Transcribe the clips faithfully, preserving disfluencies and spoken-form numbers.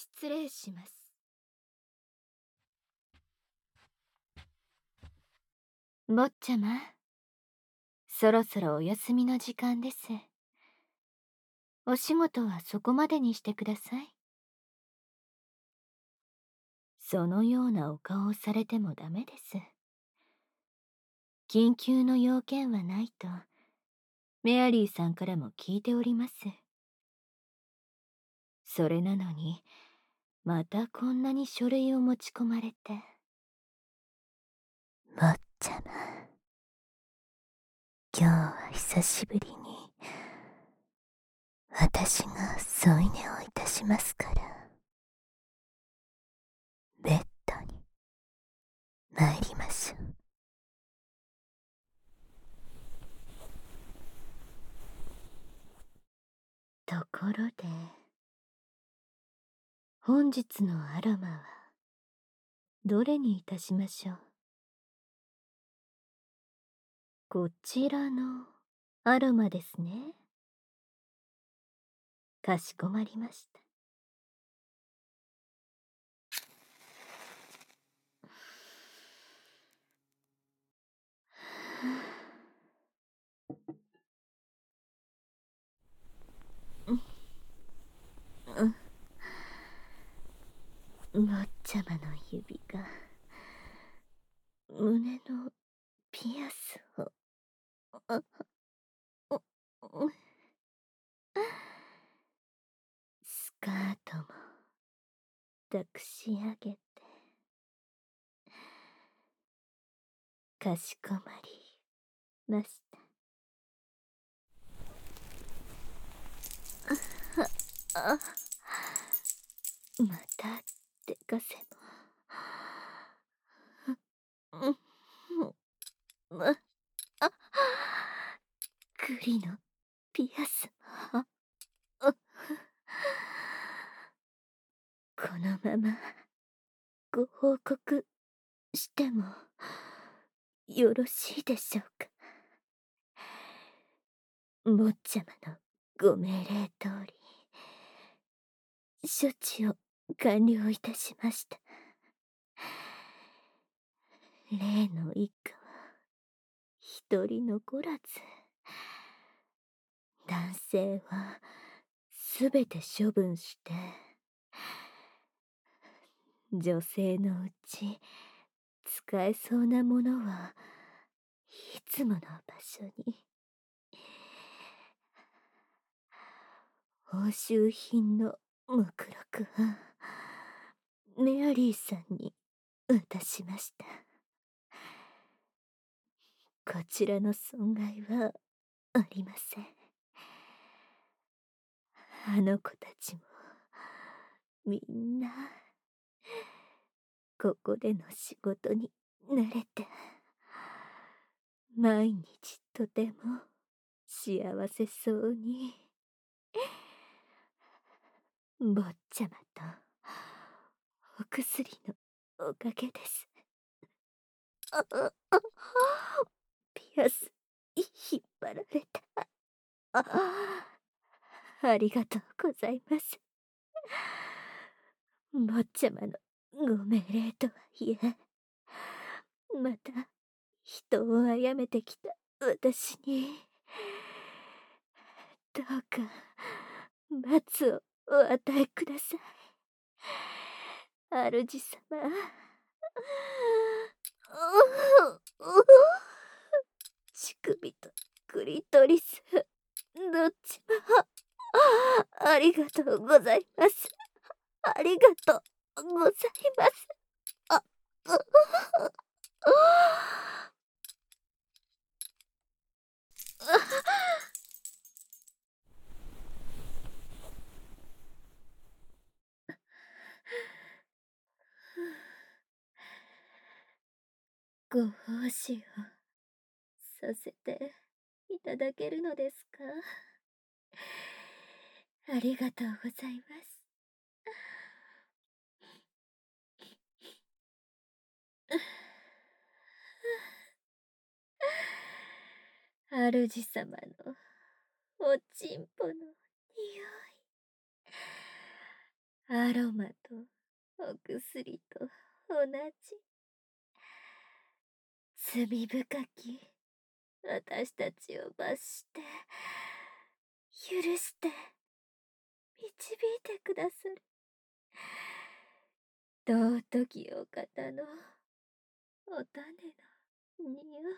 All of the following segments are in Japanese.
失礼します。坊ちゃま、そろそろお休みの時間です。お仕事はそこまでにしてください。そのようなお顔をされてもダメです。緊急の要件はないと、メアリーさんからも聞いております。それなのに、またこんなに書類を持ち込まれて。坊ちゃま、今日は久しぶりに、私が添い寝をいたしますから、ベッドに参りましょう。ところで、本日のアロマはどれにいたしましょう。こちらのアロマですね。かしこまりました。坊ちゃまの指が胸のピアスをあおおスカートも抱くし上げて、かしこまりました。ああ、またでかせも。うんああ、栗のピアスも。このままご報告してもよろしいでしょうか。坊ちゃまのご命令通り処置を完了いたしました。例の一家は一人残らず、男性はすべて処分して、女性のうち使えそうなものはいつもの場所に。押収品の目録はメアリーさんに渡しました。こちらの損害はありません。あの子たちもみんなここでの仕事に慣れて、毎日とても幸せそうに。坊ちゃまとお薬のおかげです。あああピアス引っ張られた。あありがとうございます。坊ちゃまのご命令とはいえ、また人を殺めてきた私にどうか罰をお与えください。主様。乳首とクリトリス、どっちもありがとうございます。ありがとうございます。あ、あ、あ、ご奉仕をさせていただけるのですか。ありがとうございます。主様のおちんぽの匂い。 アロマとお薬と同じ罪深き私たちを罰して許して導いてくださる尊きお方のお種の匂い。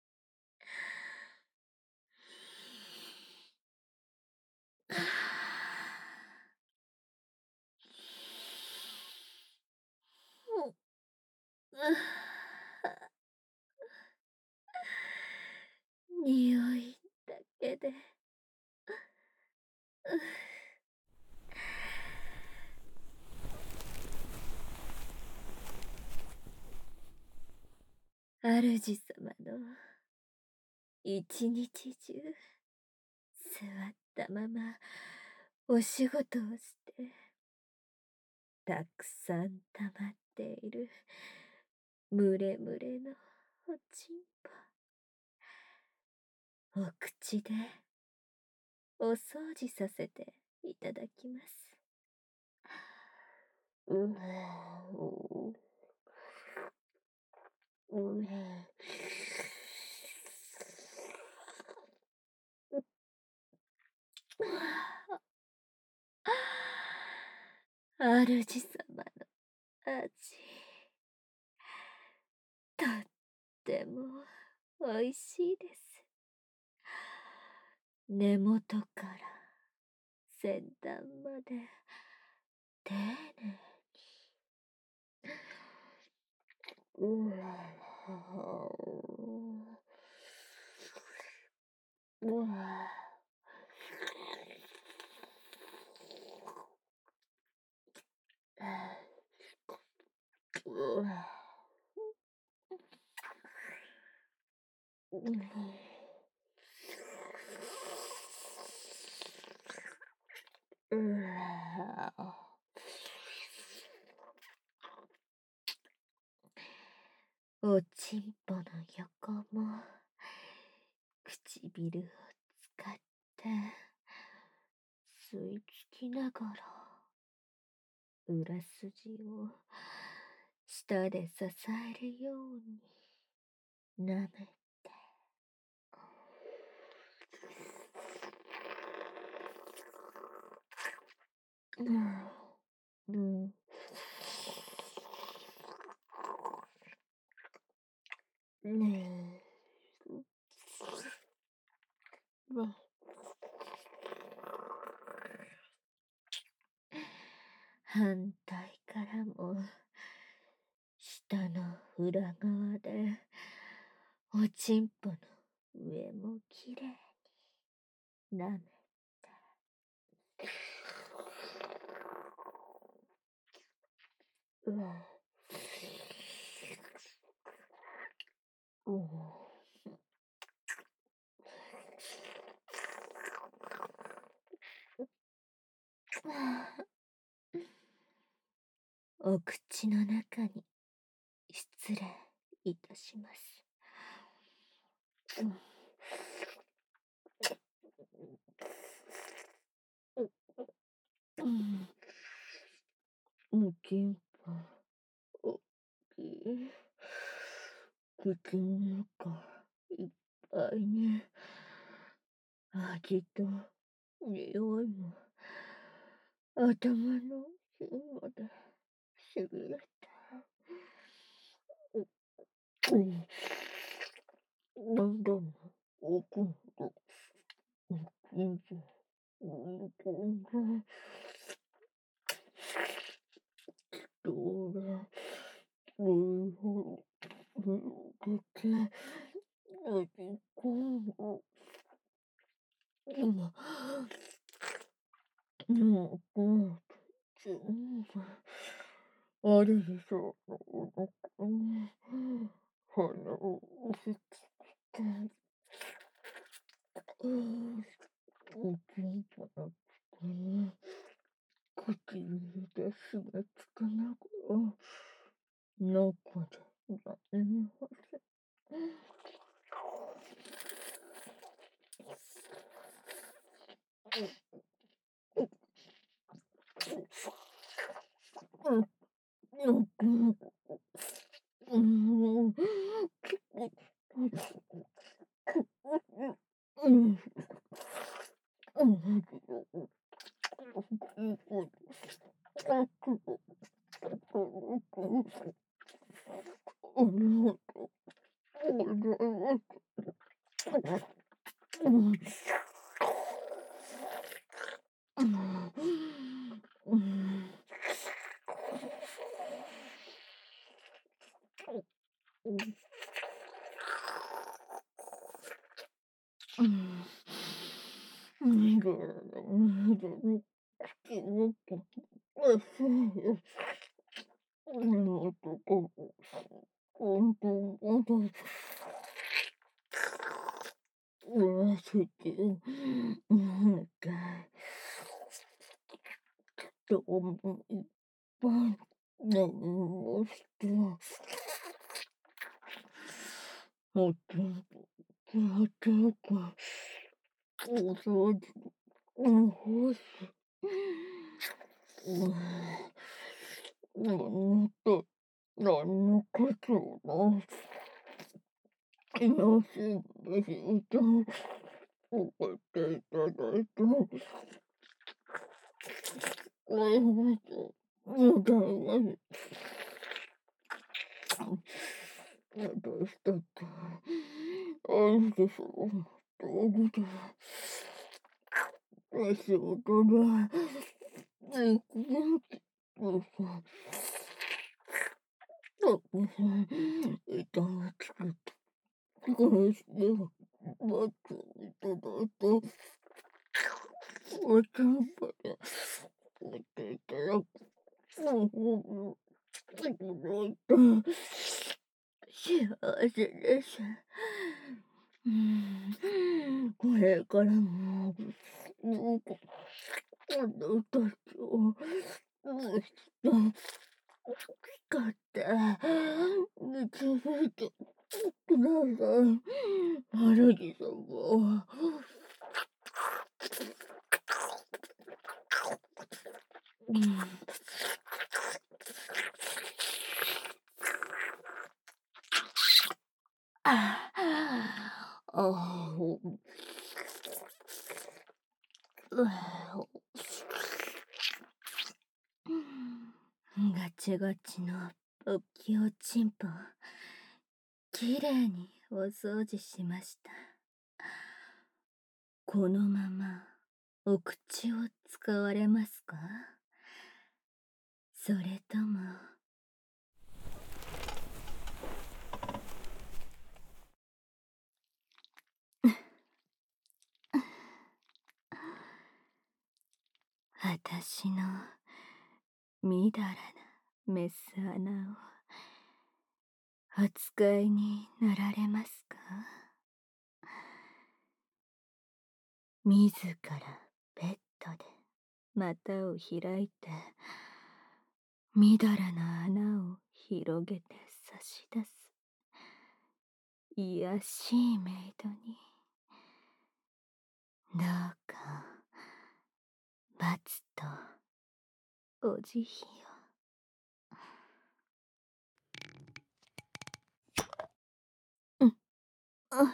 匂いだけで主様の一日中座ったままお仕事をしてたくさん溜まっているむれむれのおちんぽ、お口でお掃除させていただきます。ううう主様の味、とってもおいしいです。根元から先端まで丁寧に。うわうわうわうわおちんぽの横も唇を使って吸い付きながら裏筋を舌で支えるように舐めて、うん、うん、ねえ、うん、反対からも舌の裏側でおちんぽの上もきれいに舐めて、うわおお口の中に失礼いたします。うん、おちんぽおっきい。口の中いっぱいに味と匂いも頭の芯までしびれた。うん、喉の奥まで全部うんうんどれうん広げて飲み込む。今もうもう全部あれでしょうのお腹に鼻を押し付けて、うん、おちんぽの口に唇で締め付けながら中で何もせどうもいっぱい何もしてもっと気持ちよくお掃除の方しもっと何のことものしんでしと送っていただいておいしいみたいな私だって愛してしまったわけで仕事で元気元気いただきたこうして待っていただいておちゃんぽで置いていただくもういただいて幸せです。うん、これからもなんかあのたちをもう一度使って導いてください。春樹さんも。うんああ、ガチガチのおきおちんぽきれいにお掃除しました。このままお口を使われますか？それとも私のみだらなメス穴をお使いになられますか？自らベッドで股を開いてみだらな穴を広げて差し出すいやしいメイドにどうか罰とお慈悲を。うんあ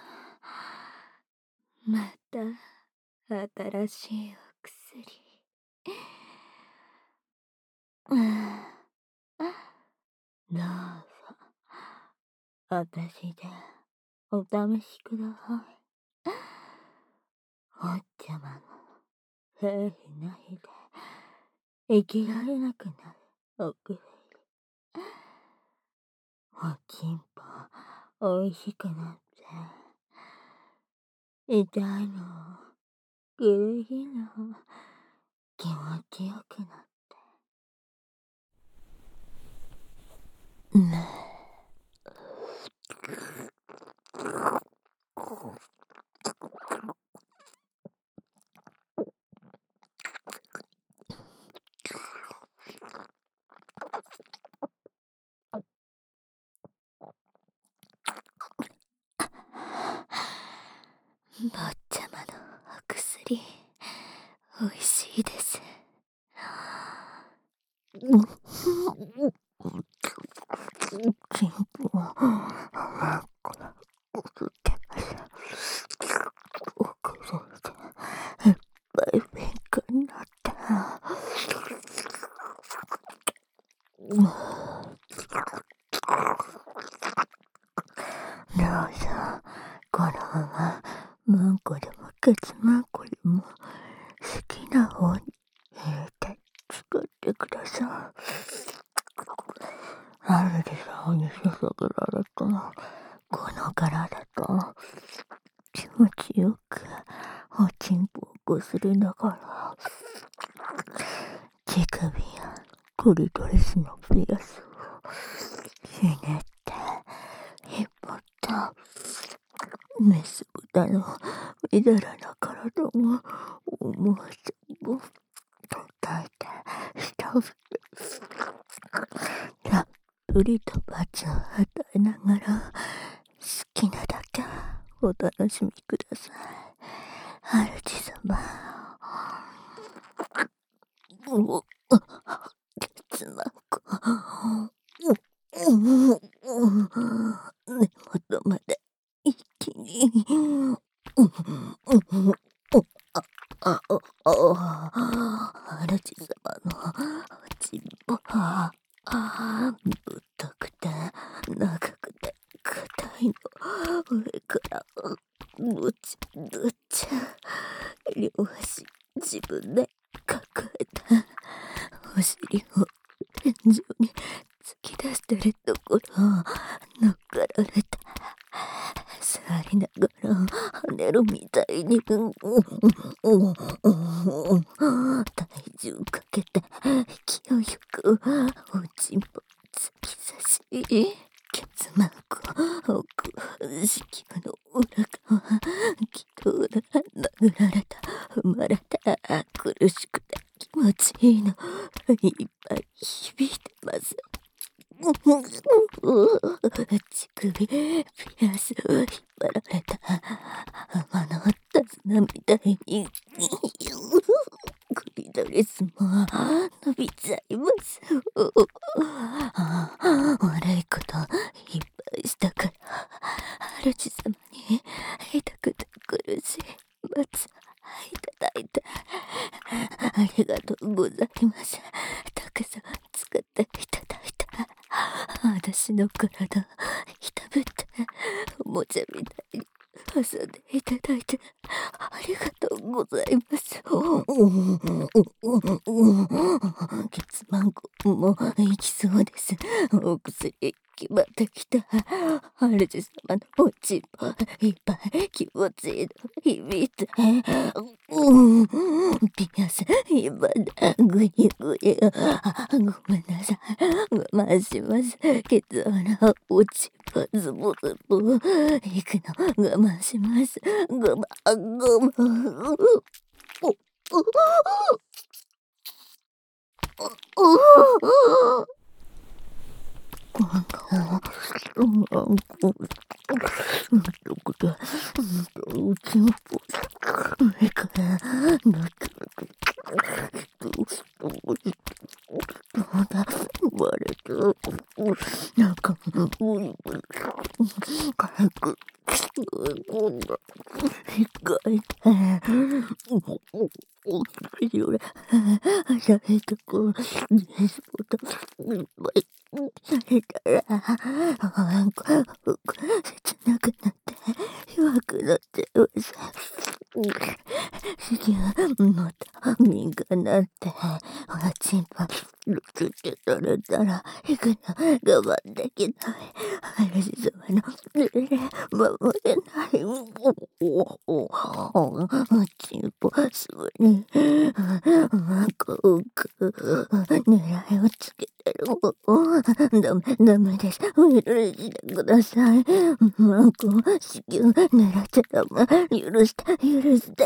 また新しいお薬。うんどうぞ私でお試しください。おっちゃまの平気な日で生きられなくなるおくび。おちんぽおいしくなって痛いの苦しいの気持ちよくなってね坊ちゃまのお薬おいしいです。ちんぽはこらこすっておくれていっぱい勉強になったどうぞこのままマンコでもケツマンコでも好きな方に入れて作ってください。なるでさんに注げられたこの体と気持ちよくすりながら、手首やクリトリスのピアスをひねって引っ張った。メス豚のみだらな体を思わずも叩いて舌をたっぷりと罰を与えながら、好きなだけお楽しみください。主様。お、ケツマコ。根元まで一気に。あ、あ、あ、主様のちんぽは、太くて長くて硬いの上からぶちぶち両足自分で抱えたお尻を天井に突き出してるところを乗っかられた。座りながら跳ねるみたいに体重かけて勢いよくおちんぽ突き刺し、ケツマークを奥子宮の裏側気道で殴られた、踏まれた、苦しくて気持ちいいのいっぱい響いてます。乳首ピアスを引っ張られた浜の手綱みたいにクリトリスも伸びちゃいます。悪いこといっぱいしたから主様に痛くて苦しい罰いただいてありがとうございます。たくさん使っていただいて私の体ひたぶっておもちゃみたいに遊んでいただいてありがとうございます。ケツマンコもう行きそうです。お薬決まってきた。主様のおちんぽいっぱい気持ちいいの響いて、ピアス今だぐにぐに。ごめんなさい、我慢します。ケツ穴おちんぽズボズボ行くの我慢します。我慢我慢。なんか切なくなって弱くなっちゃいました。子宮もたみがなっておちんぽつけられたら行くの我慢できない。主様の濡れ守れない。おちんぽすぐにこうく狙いをつけてる。ダメダメです。許してください。マンコ子宮狙っちゃダメ。許して許して。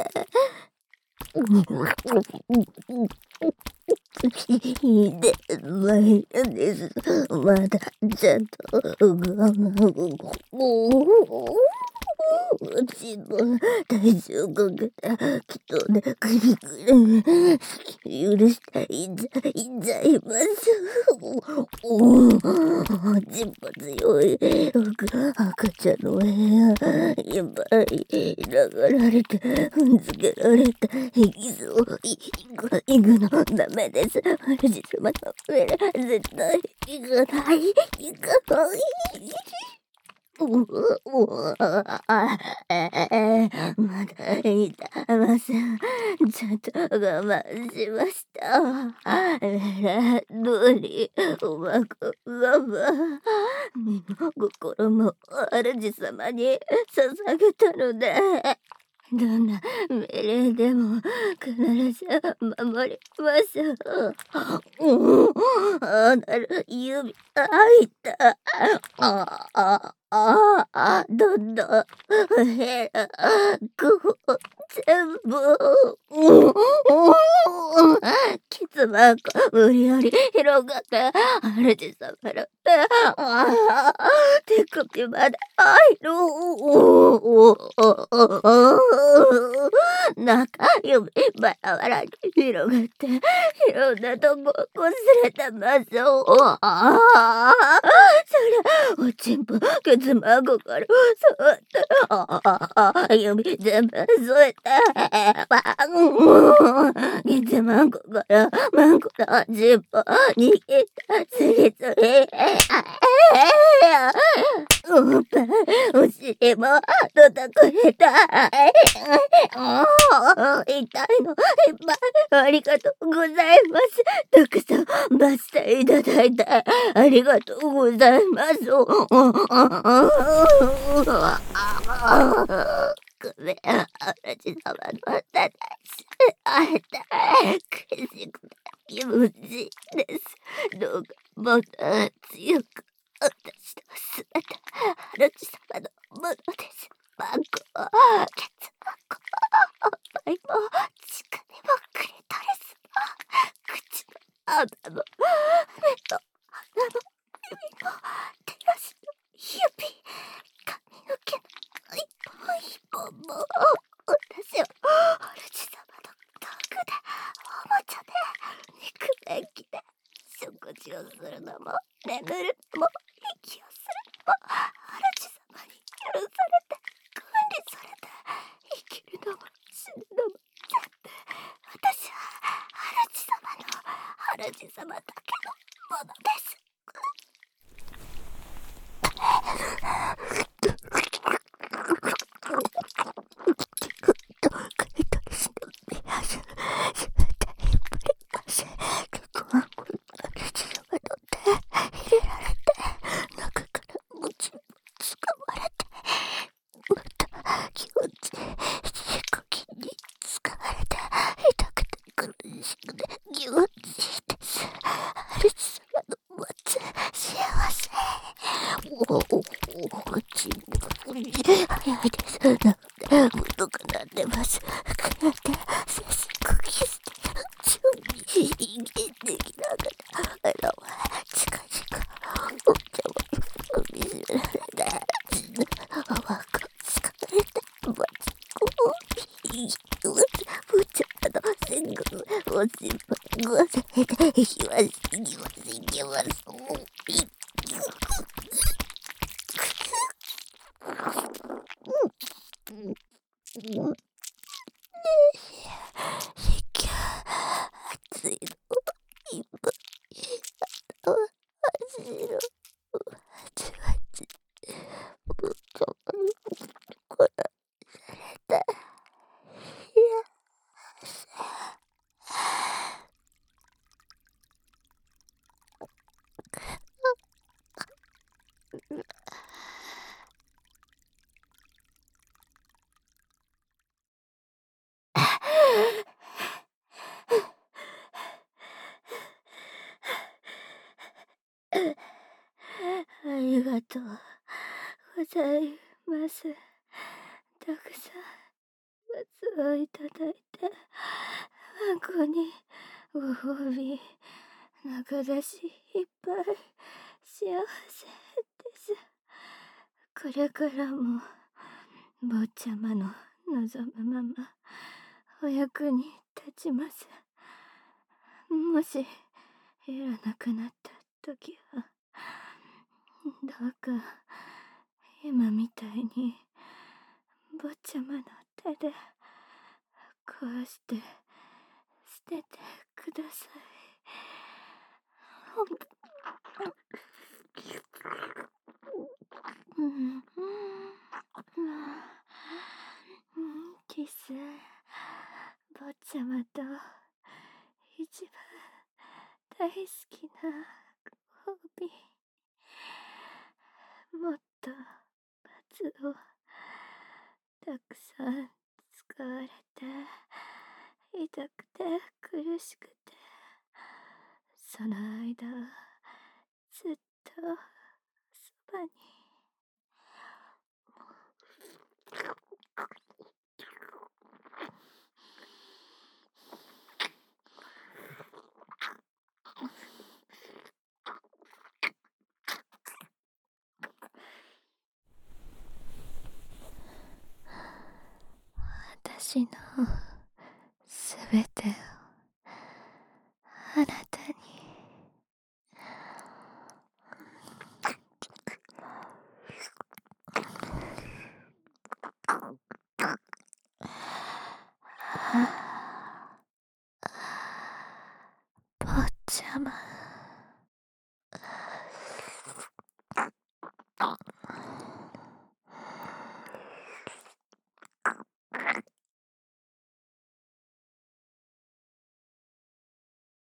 いいでないです。まだちゃんと我慢を。おちんぽ体重かけて気道でグリグリ許していっちゃいっちゃいます。おちんぽ強い赤ちゃんの部屋いっぱい殴られて踏んづけられてエキスをいくいくのダメです。主様の上絶対いかないいかない。ううあえまだ痛ません。ちょっと我慢しました。えどりうまく我慢。身も心も主様に捧げたので。 どんな命令でも必ず守ります。うん、あなる指が入った。ああ、ああ、どんどん減らく全部、うん、傷が無理やり広がって主様の手、ああ、手首まで入る。中指バラバラに広がっていろんなとこ擦れてますよ。ああ、それおちんぽケツ孫から触って、ああ、指全部添えて、ケツ孫から孫のちんぽ握って次々、おっぱいお尻も叩かれたい。ああ、痛いのいっぱいありがとうございます。たくさんバスていただいてありがとうございます。ごめん、主様のただし会えた苦しくな気持ちいいです。どうかもっと強く私のすべて主様のものです。マンコ、ケツマンコ、おっぱいも、乳首もクリトリスも、口も鼻も、目と鼻も、指も、手足の指、髪の毛の一本一本も、私は主様の道具で、おもちゃで、肉便器で、食事をするのも、眠るのも、息をするのも、主様に許されて、管理されて、生きるのも死ぬのも全部、私は主様の主様だけのものです。早いです。なので、もどかなってます。くなって、精神呼吸して、準備、人間できながら、あらわ、近々、お茶を飲みしめられた、泡がつかれて、バチコーヒー、お茶の線が、おしっぽ、ごせて、いきます、いきます、いきます。熱いのいっぱい頭走るわちわちぶっとこらされたいやありがとうございます。たくさん罰をいただいて、孫にご褒美、仲出しいっぱい幸せです。これからも、坊ちゃまの望むまま、お役に立ちます。もし、いらなくなった時は、どうか、今みたいに、坊ちゃまの手で、壊して捨ててください。うん、キス、坊ちゃまと一番大好きなご褒美、もっと罰をたくさんわれて、痛くて苦しくて、その間ずっとそばに。私のすべてを